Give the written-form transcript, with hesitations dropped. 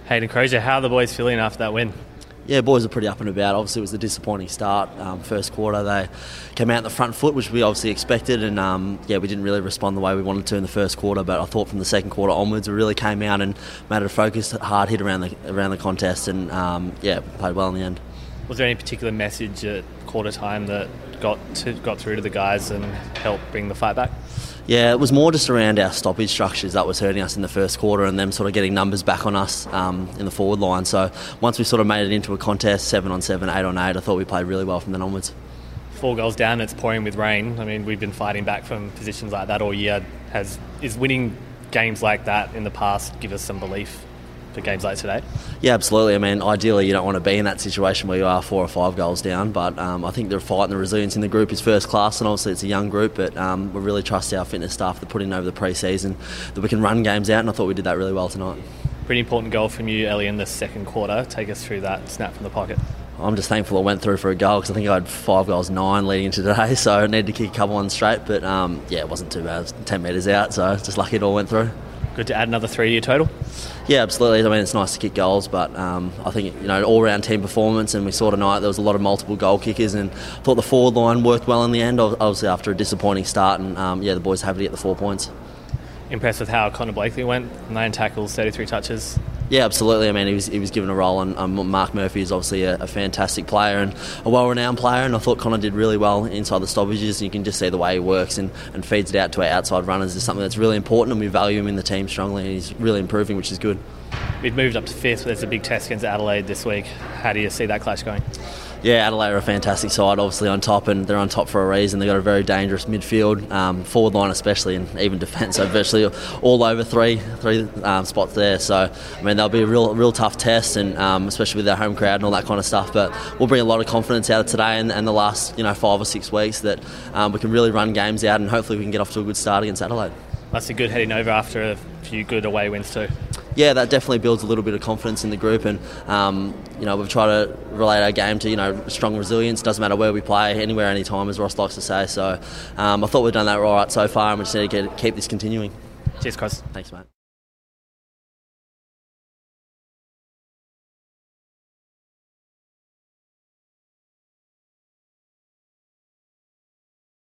Hayden Crozier, how are the boys feeling after that win? Yeah, boys are pretty up and about. Obviously, it was a disappointing start. First quarter, they came out in the front foot, which we obviously expected, and we didn't really respond the way we wanted to in the first quarter. But I thought from the second quarter onwards, we really came out and made it a focused, hard hit around the contest, and played well in the end. Was there any particular message at quarter time that got through to the guys and helped bring the fight back? Yeah, it was more just around our stoppage structures that was hurting us in the first quarter, and them sort of getting numbers back on us in the forward line. So once we sort of made it into a contest, 7-on-7, 8-on-8, I thought we played really well from then onwards. 4 goals down, it's pouring with rain. I mean, we've been fighting back from positions like that all year. Is winning games like that in the past give us some belief for games like today? Yeah, absolutely. I mean, ideally you don't want to be in that situation where you are 4 or 5 goals down, but I think the fight and the resilience in the group is first class, and obviously it's a young group, but we really trust our fitness staff to put in over the pre-season that we can run games out, and I thought we did that really well tonight. Pretty important goal from you, Ellie, in the second quarter. Take us through that snap from the pocket. I'm just thankful I went through for a goal, because I think I had 5 goals 9 leading into today, so I needed to kick a couple on straight, but it wasn't too bad. It was 10 metres out, so just lucky it all went through. Good to add another 3 to your total? Yeah, absolutely. I mean, it's nice to kick goals, but I think, all-round team performance, and we saw tonight there was a lot of multiple goal kickers, and I thought the forward line worked well in the end, obviously after a disappointing start, and the boys happy to get the 4 points. Impressed with how Connor Blakely went? 9 tackles, 33 touches. Yeah, absolutely. I mean, he was given a role, and Mark Murphy is obviously a fantastic player and a well-renowned player, and I thought Connor did really well inside the stoppages. You can just see the way he works and feeds it out to our outside runners is something that's really important, and we value him in the team strongly, and he's really improving, which is good. We've moved up to 5th. There's a big test against Adelaide this week. How do you see that clash going? Yeah, Adelaide are a fantastic side, obviously on top, and they're on top for a reason. They've got a very dangerous midfield, forward line especially, and even defence, so virtually all over three spots there. So, I mean, they'll be a real tough test, and especially with their home crowd and all that kind of stuff. But we'll bring a lot of confidence out of today and the last 5 or 6 weeks that we can really run games out, and hopefully we can get off to a good start against Adelaide. Must be good heading over after a few good away wins too. Yeah, that definitely builds a little bit of confidence in the group, and we've tried to relate our game to strong resilience. Doesn't matter where we play, anywhere, anytime, as Ross likes to say. So I thought we've done that all right so far, and we just need to keep this continuing. Cheers, Chris. Thanks, mate.